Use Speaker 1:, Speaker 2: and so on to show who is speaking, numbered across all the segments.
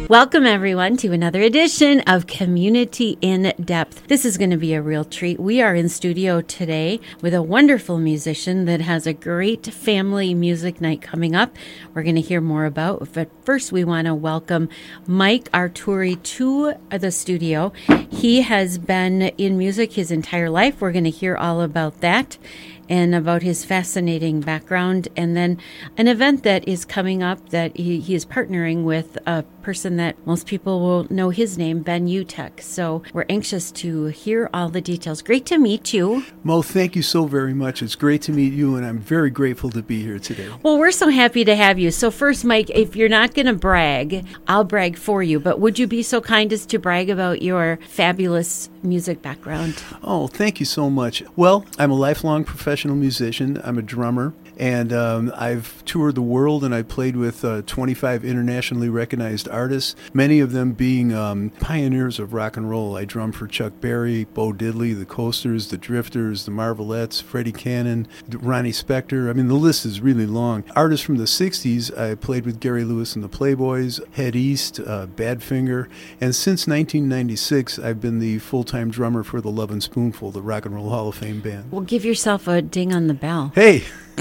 Speaker 1: Welcome, everyone, to another edition of Community in Depth. This is going to be a real treat. We are in studio today with a wonderful musician that has a great family music night coming up. We're going to hear more about, but first we want to welcome Mike Arturi to the studio. He has been in music his entire life. We're going to hear all about that and about his fascinating background, and then an event that is coming up that he is partnering with a person that most people will know his name, Ben Utecht. So we're anxious to hear all the details. Great to meet you.
Speaker 2: Mo, thank you so very much. It's great to meet you, and I'm very grateful to be here today.
Speaker 1: Well, we're so happy to have you. So first, Mike, if you're not going to brag, I'll brag for you, but would you be so kind as to brag about your fabulous music background?
Speaker 2: Oh, thank you so much. Well, I'm a lifelong professional musician. I'm a drummer, and I've toured the world, and I played with 25 internationally recognized artists, many of them being pioneers of rock and roll. I drummed for Chuck Berry, Bo Diddley, the Coasters, the Drifters, the Marvelettes, Freddie Cannon, Ronnie Spector. I mean, the list is really long. Artists from the 60s, I played with Gary Lewis and the Playboys, Head East, Badfinger, and since 1996, I've been the full-time drummer for the Lovin' Spoonful, the Rock and Roll Hall of Fame band.
Speaker 1: Well, give yourself a ding on the bell.
Speaker 2: Hey!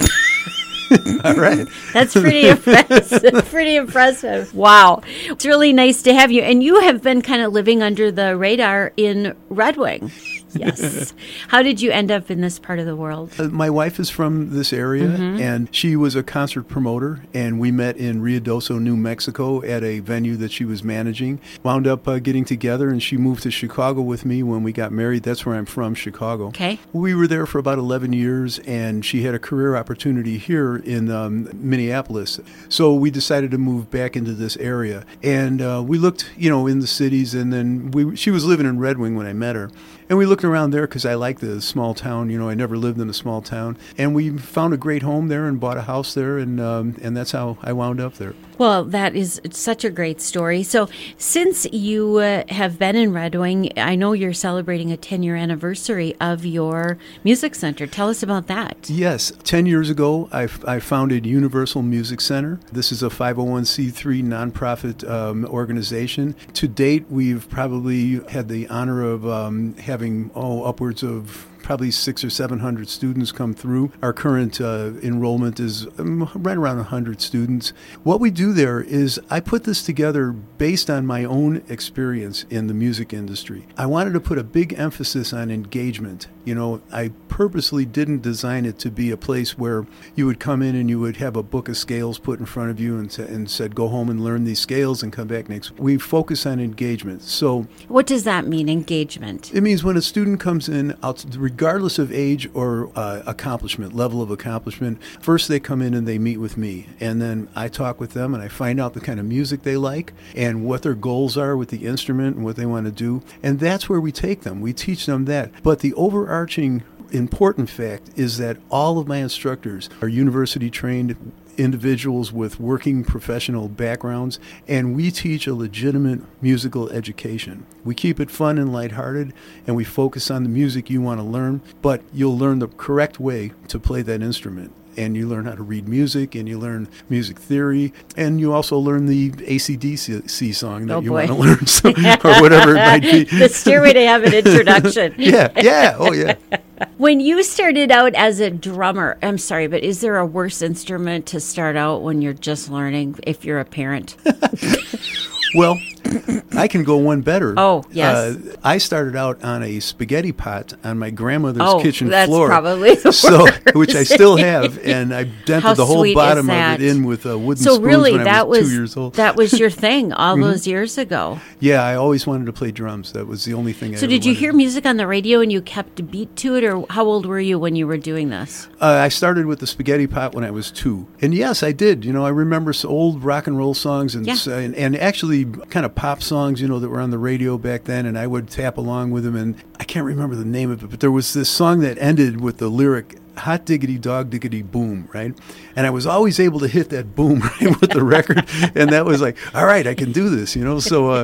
Speaker 2: All right.
Speaker 1: That's pretty impressive. Pretty impressive. Wow. It's really nice to have you. And you have been kind of living under the radar in Red Wing. Yes. How did you end up in this part of the world?
Speaker 2: My wife is from this area, and she was a concert promoter, and we met in Ruidoso, New Mexico at a venue that she was managing. Wound up getting together, and she moved to Chicago with me when we got married. That's where I'm from, Chicago.
Speaker 1: Okay.
Speaker 2: We were there for about 11 years, and she had a career opportunity here in Minneapolis. So we decided to move back into this area. And we looked, in the cities, and then she was living in Red Wing when I met her. And we looked around there because I like the small town. I never lived in a small town. And we found a great home there and bought a house there, and that's how I wound up there.
Speaker 1: Well, that is such a great story. So since you have been in Red Wing, I know you're celebrating a 10-year anniversary of your music center. Tell us about that.
Speaker 2: Yes. 10 years ago, I founded Universal Music Center. This is a 501c3 nonprofit organization. To date, we've probably had the honor of having upwards of probably 600 or 700 students come through. Our current enrollment is right around 100 students. What we do there is I put this together based on my own experience in the music industry. I wanted to put a big emphasis on engagement. I purposely didn't design it to be a place where you would come in and you would have a book of scales put in front of you and said, go home and learn these scales and come back next. We focus on engagement. So
Speaker 1: what does that mean, engagement?
Speaker 2: It means when a student comes in, regardless of age or level of accomplishment, first they come in and they meet with me. And then I talk with them and I find out the kind of music they like and what their goals are with the instrument and what they want to do. And that's where we take them. We teach them that. But the overarching important fact is that all of my instructors are university-trained individuals with working professional backgrounds, and we teach a legitimate musical education. We keep it fun and lighthearted, and we focus on the music you want to learn, but you'll learn the correct way to play that instrument. And you learn how to read music, and you learn music theory, and you also learn the AC/DC song that you want to learn, or whatever it might be.
Speaker 1: The Stairway to Heaven introduction.
Speaker 2: Yeah.
Speaker 1: When you started out as a drummer, I'm sorry, but is there a worse instrument to start out when you're just learning if you're a parent?
Speaker 2: Well, I can go one better.
Speaker 1: Oh, yes.
Speaker 2: I started out on a spaghetti pot on my grandmother's kitchen
Speaker 1: that's
Speaker 2: floor.
Speaker 1: Probably the worst.
Speaker 2: Which I still have, and I dented the whole bottom of it in with wooden spoons when I was 2 years old.
Speaker 1: That was your thing all those years ago.
Speaker 2: Yeah, I always wanted to play drums. That was the only thing I ever
Speaker 1: did you
Speaker 2: wanted.
Speaker 1: hear music on the radio and you kept a beat to it, or how old were you when you were doing this?
Speaker 2: I started with the spaghetti pot when I was 2. And yes, I did. I remember old rock and roll songs and actually kind of pop songs, that were on the radio back then, and I would tap along with them. And I can't remember the name of it, but there was this song that ended with the lyric, hot diggity dog diggity boom, right? And I was always able to hit that boom right with the record, and that was like, all right, I can do this, So,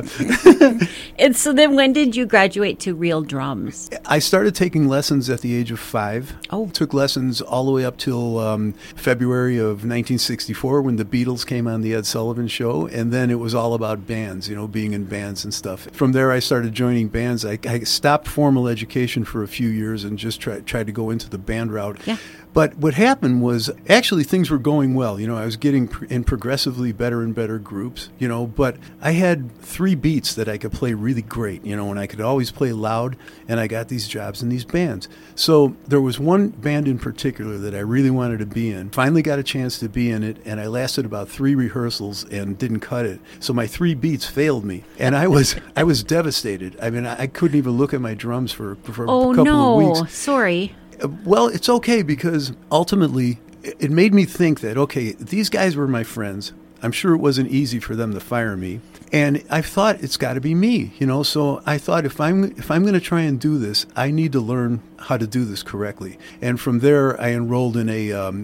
Speaker 1: and so then, when did you graduate to real drums?
Speaker 2: I started taking lessons at the age of 5.
Speaker 1: Oh,
Speaker 2: took lessons all the way up till February of 1964 when the Beatles came on the Ed Sullivan Show, and then it was all about bands, being in bands and stuff. From there, I started joining bands. I stopped formal education for a few years and just tried to go into the band route.
Speaker 1: Yeah.
Speaker 2: But what happened was, actually, things were going well. I was getting in progressively better and better groups, but I had 3 beats that I could play really great, and I could always play loud, and I got these jobs in these bands. So there was one band in particular that I really wanted to be in. Finally got a chance to be in it, and I lasted about 3 rehearsals and didn't cut it. So my 3 beats failed me, and I was devastated. I mean, I couldn't even look at my drums for a couple of weeks.
Speaker 1: Oh, no, sorry.
Speaker 2: Well, it's okay, because ultimately it made me think that, okay, these guys were my friends. I'm sure it wasn't easy for them to fire me. And I thought, it's got to be me, So I thought, if I'm going to try and do this, I need to learn how to do this correctly. And from there, I enrolled in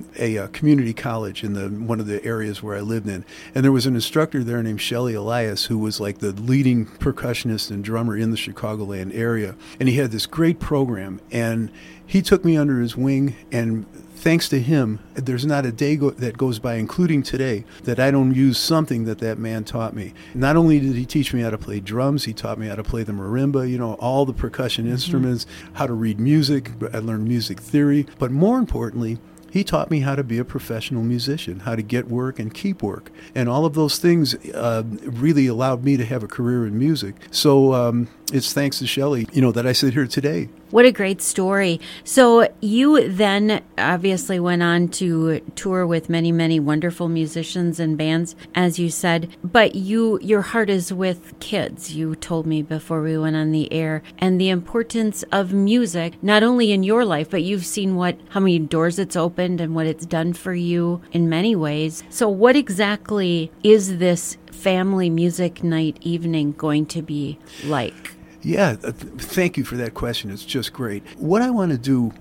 Speaker 2: a community college in one of the areas where I lived in. And there was an instructor there named Shelly Elias, who was like the leading percussionist and drummer in the Chicagoland area. And he had this great program. And he took me under his wing, and thanks to him, there's not a day that goes by, including today, that I don't use something that man taught me. Not only did he teach me how to play drums, he taught me how to play the marimba, all the percussion instruments, how to read music. I learned music theory. But more importantly, he taught me how to be a professional musician, how to get work and keep work. And all of those things really allowed me to have a career in music. So it's thanks to Shelly, that I sit here today.
Speaker 1: What a great story. So you then obviously went on to tour with many, many wonderful musicians and bands, as you said, but your heart is with kids, you told me before we went on the air, and the importance of music, not only in your life, but you've seen how many doors it's opened and what it's done for you in many ways. So what exactly is this family music night evening going to be like?
Speaker 2: Yeah, thank you for that question. It's just great. What we want to do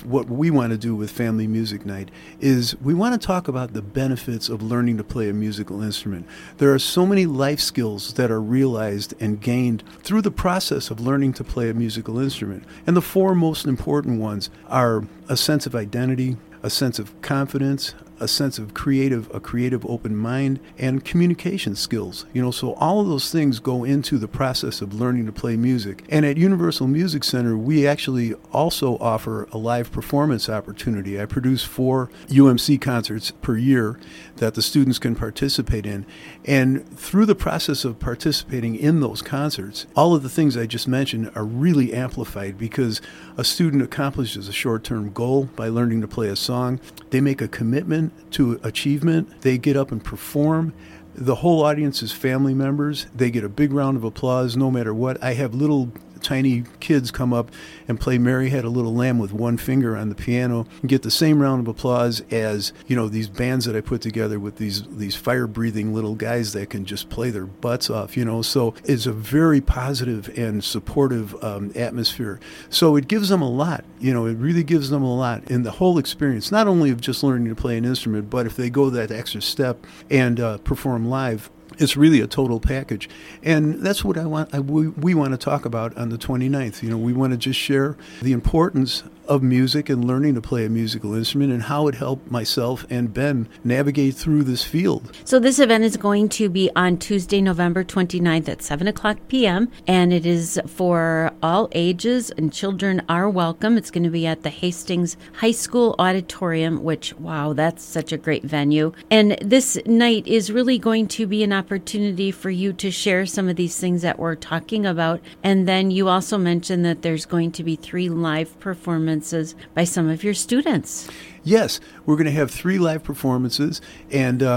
Speaker 2: with Family Music Night is we want to talk about the benefits of learning to play a musical instrument. There are so many life skills that are realized and gained through the process of learning to play a musical instrument. And the 4 most important ones are a sense of identity, a sense of confidence, a sense of a creative open mind, and communication skills. So all of those things go into the process of learning to play music. And at Universal Music Center, we actually also offer a live performance opportunity. I produce 4 UMC concerts per year that the students can participate in. And through the process of participating in those concerts, all of the things I just mentioned are really amplified, because a student accomplishes a short-term goal by learning to play a song. They make a commitment to achievement. They get up and perform. The whole audience is family members. They get a big round of applause no matter what. I have little tiny kids come up and play Mary Had a Little Lamb with one finger on the piano and get the same round of applause as, these bands that I put together with these fire-breathing little guys that can just play their butts off, So it's a very positive and supportive atmosphere. So it gives them a lot, it really gives them a lot in the whole experience, not only of just learning to play an instrument, but if they go that extra step and perform live, it's really a total package. And that's what we want to talk about on the 29th. We want to just share the importance of music and learning to play a musical instrument and how it helped myself and Ben navigate through this field.
Speaker 1: So this event is going to be on Tuesday, November 29th at 7 o'clock p.m. and it is for all ages, and children are welcome. It's going to be at the Hastings High School Auditorium, which, wow, that's such a great venue. And this night is really going to be an opportunity for you to share some of these things that we're talking about. And then you also mentioned that there's going to be 3 live performances by some of your students.
Speaker 2: Yes, we're going to have 3 live performances, and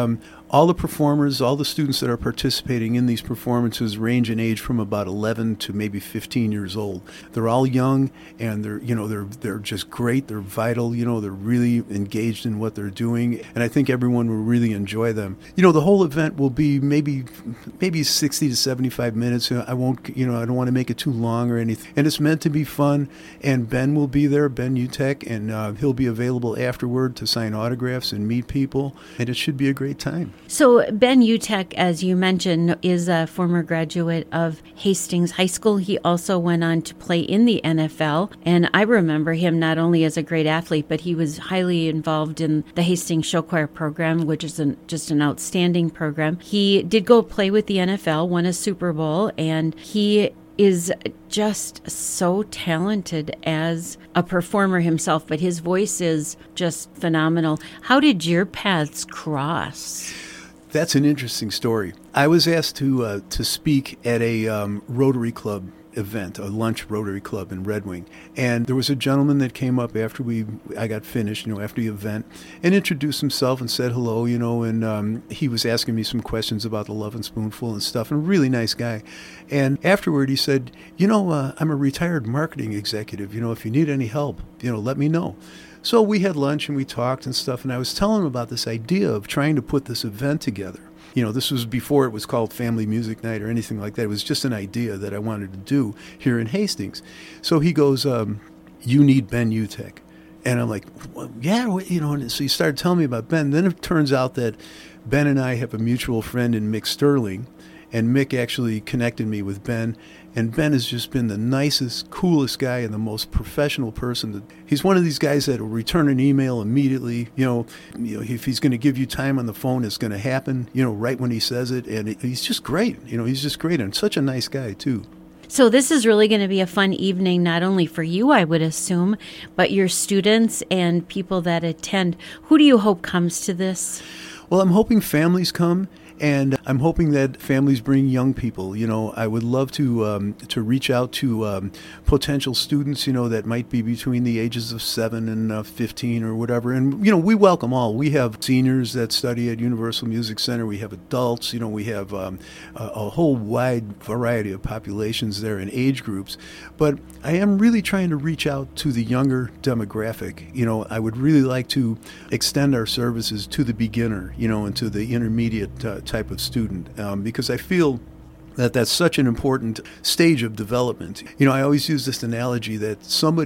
Speaker 2: All the performers, all the students that are participating in these performances range in age from about 11 to maybe 15 years old. They're all young, and they're just great. They're vital. They're really engaged in what they're doing, and I think everyone will really enjoy them. The whole event will be maybe 60 to 75 minutes. I don't want to make it too long or anything. And it's meant to be fun. And Ben will be there, Ben Utecht, and he'll be available afterward to sign autographs and meet people. And it should be a great time.
Speaker 1: So Ben Utecht, as you mentioned, is a former graduate of Hastings High School. He also went on to play in the NFL. And I remember him not only as a great athlete, but he was highly involved in the Hastings Show Choir program, which is just an outstanding program. He did go play with the NFL, won a Super Bowl, and he is just so talented as a performer himself, but his voice is just phenomenal. How did your paths cross?
Speaker 2: That's an interesting story. I was asked to speak at a Rotary Club event, a lunch Rotary Club in Red Wing. And there was a gentleman that came up after I got finished, after the event, and introduced himself and said hello, and he was asking me some questions about the Lovin' Spoonful and stuff, and a really nice guy. And afterward he said, I'm a retired marketing executive. If you need any help, let me know. So we had lunch and we talked and stuff, and I was telling him about this idea of trying to put this event together. This was before it was called Family Music Night or anything like that. It was just an idea that I wanted to do here in Hastings. So he goes, you need Ben Utecht. And I'm like, well, yeah, and so he started telling me about Ben. Then it turns out that Ben and I have a mutual friend in Mick Sterling, and Mick actually connected me with Ben. And Ben has just been the nicest, coolest guy and the most professional person. He's one of these guys that will return an email immediately. If he's going to give you time on the phone, it's going to happen, right when he says it. And he's just great. He's just great and such a nice guy, too.
Speaker 1: So this is really going to be a fun evening, not only for you, I would assume, but your students and people that attend. Who do you hope comes to this?
Speaker 2: Well, I'm hoping families come. And I'm hoping that families bring young people. I would love to reach out to potential students, that might be between the ages of 7 and 15 or whatever. And, we welcome all. We have seniors that study at Universal Music Center. We have adults. We have a whole wide variety of populations there and age groups. But I am really trying to reach out to the younger demographic. I would really like to extend our services to the beginner, and to the intermediate type of student, because I feel that that's such an important stage of development. I always use this analogy that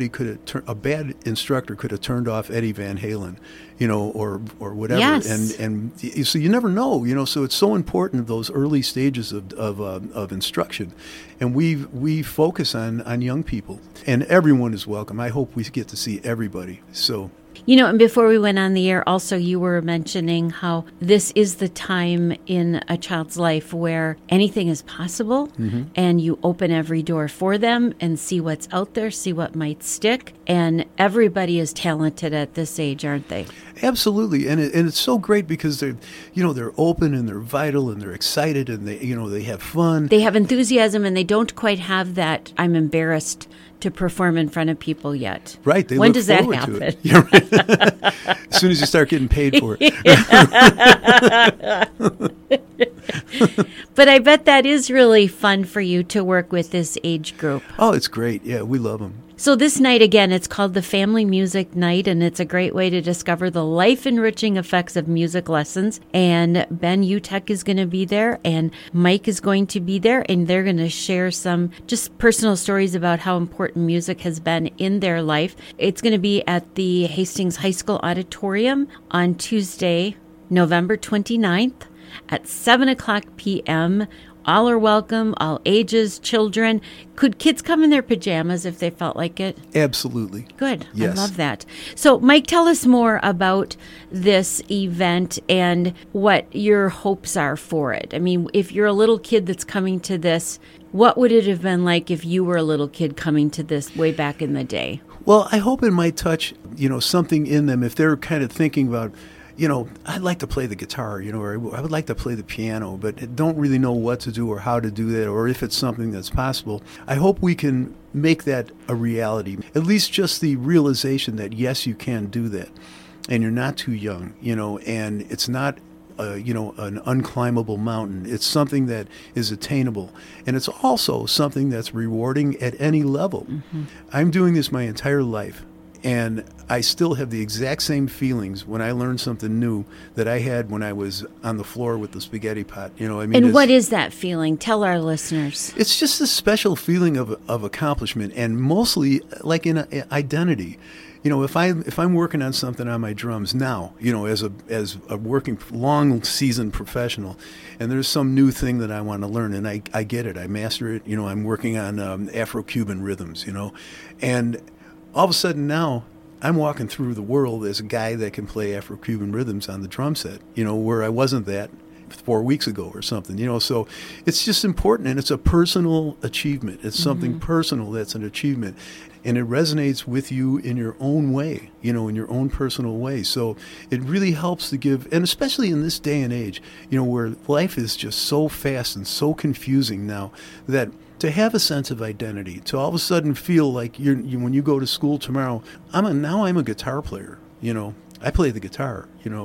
Speaker 2: a bad instructor could have turned off Eddie Van Halen, or whatever.
Speaker 1: Yes.
Speaker 2: And so you never know, so it's so important, those early stages of instruction. And we focus on young people, and everyone is welcome. I hope we get to see everybody. So.
Speaker 1: And before we went on the air, also you were mentioning how this is the time in a child's life where anything is possible, mm-hmm. and you open every door for them and see what's out there, see what might stick. And everybody is talented at this age, aren't they?
Speaker 2: Absolutely, and it's so great because they're open and they're vital and they're excited and they have fun.
Speaker 1: They have enthusiasm, and they don't quite have that I'm embarrassed to perform in front of people yet.
Speaker 2: Right.
Speaker 1: When does that happen?
Speaker 2: Yeah, right. As soon as you start getting paid for it.
Speaker 1: But I bet that is really fun for you to work with this age group.
Speaker 2: Oh, it's great. Yeah, we love them.
Speaker 1: So this night, again, it's called the Family Music Night, and it's a great way to discover the life-enriching effects of music lessons. And Ben Utecht is going to be there, and Mike is going to be there, and they're going to share some just personal stories about how important music has been in their life. It's going to be at the Hastings High School Auditorium on Tuesday, November 29th at 7 o'clock p.m., All are welcome, all ages, children. Could kids come in their pajamas if they felt like it?
Speaker 2: Absolutely.
Speaker 1: Good.
Speaker 2: Yes.
Speaker 1: I love that. So, Mike, tell us more about this event and what your hopes are for it. I mean, if you're a little kid that's coming to this, what would it have been like if you were a little kid coming to this way back in the day?
Speaker 2: Well, I hope it might touch, something in them if they're kind of thinking about, I'd like to play the guitar, or I would like to play the piano, but don't really know what to do or how to do that, or if it's something that's possible. I hope we can make that a reality, at least just the realization that, yes, you can do that, and you're not too young, and it's not an unclimbable mountain. It's something that is attainable, and it's also something that's rewarding at any level. Mm-hmm. I'm doing this my entire life, and I still have the exact same feelings when I learn something new that I had when I was on the floor with the spaghetti pot.
Speaker 1: And what is that feeling? Tell our listeners.
Speaker 2: It's just a special feeling of accomplishment, and mostly like in identity. If I'm working on something on my drums now, as a working long seasoned professional, and there's some new thing that I want to learn, and I get it, I master it. I'm working on Afro-Cuban rhythms, and all of a sudden now I'm walking through the world as a guy that can play Afro-Cuban rhythms on the drum set, where I wasn't that 4 weeks ago or something, so it's just important, and it's a personal achievement. It's something personal that's an achievement, and it resonates with you in your own way, in your own personal way. So it really helps to give, and especially in this day and age, where life is just so fast and so confusing now, that to have a sense of identity, to all of a sudden feel like when you go to school tomorrow, I'm a guitar player, I play the guitar,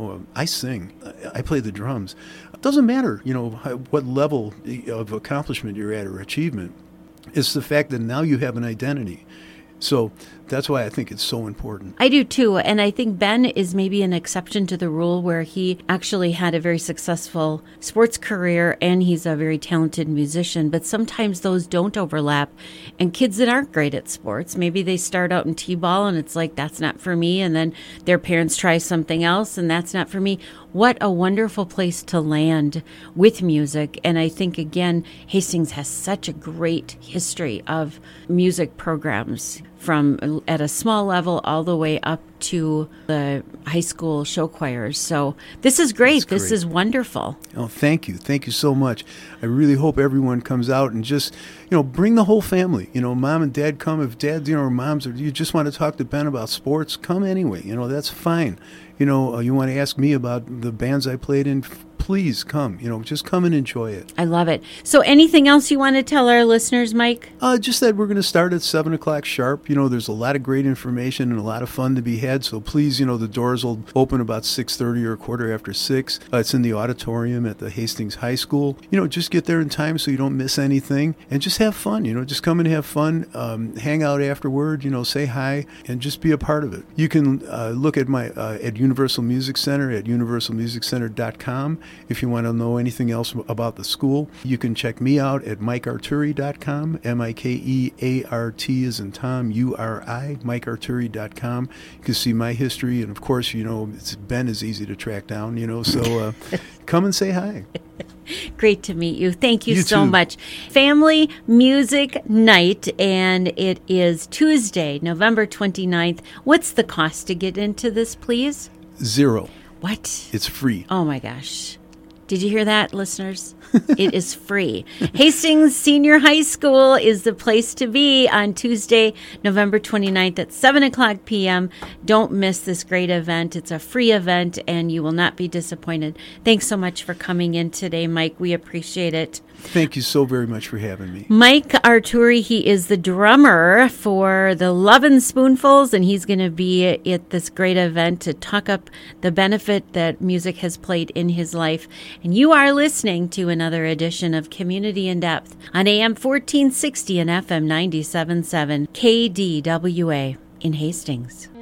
Speaker 2: I sing, I play the drums. It doesn't matter, what level of accomplishment you're at or achievement. It's the fact that now you have an identity. So that's why I think it's so important.
Speaker 1: I do too. And I think Ben is maybe an exception to the rule, where he actually had a very successful sports career and he's a very talented musician. But sometimes those don't overlap. And kids that aren't great at sports, maybe they start out in t-ball and it's like, that's not for me. And then their parents try something else and that's not for me. What a wonderful place to land with music. And I think, again, Hastings has such a great history of music programs, from at a small level all the way up to the high school show choirs. So this is great. This is wonderful.
Speaker 2: Oh, thank you. Thank you so much. I really hope everyone comes out and just, bring the whole family. Mom and dad come. If dad, or moms, or you just want to talk to Ben about sports, come anyway. That's fine. You want to ask me about the bands I played in, please come. Just come and enjoy it.
Speaker 1: I love it. So anything else you want to tell our listeners, Mike?
Speaker 2: Just that we're going to start at 7 o'clock sharp. There's a lot of great information and a lot of fun to be had. So please, the doors will open about 6:30 or a quarter after 6. It's in the auditorium at the Hastings High School. Just get there in time so you don't miss anything, and just have fun. Just come and have fun, hang out afterward, say hi, and just be a part of it. You can look at my at Universal Music Center at universalmusiccenter.com. If you want to know anything else about the school, you can check me out at mikearturi.com, MikeArt as in Tom, URI, mikearturi.com. You can see my history, and of course, Ben is easy to track down, so come and say hi.
Speaker 1: Great to meet you. Thank you so
Speaker 2: too.
Speaker 1: much. Family Music Night, and it is Tuesday, November 29th. What's the cost to get into this, please?
Speaker 2: 0.
Speaker 1: What?
Speaker 2: It's free.
Speaker 1: Oh, my gosh. Did you hear that, listeners? It is free. Hastings Senior High School is the place to be on Tuesday, November 29th at 7 o'clock p.m. Don't miss this great event. It's a free event, and you will not be disappointed. Thanks so much for coming in today, Mike. We appreciate it.
Speaker 2: Thank you so very much for having me.
Speaker 1: Mike Arturi, he is the drummer for the Lovin' Spoonfuls, and he's going to be at this great event to talk up the benefit that music has played in his life. And you are listening to another edition of Community in Depth on AM 1460 and FM 97.7 KDWA in Hastings.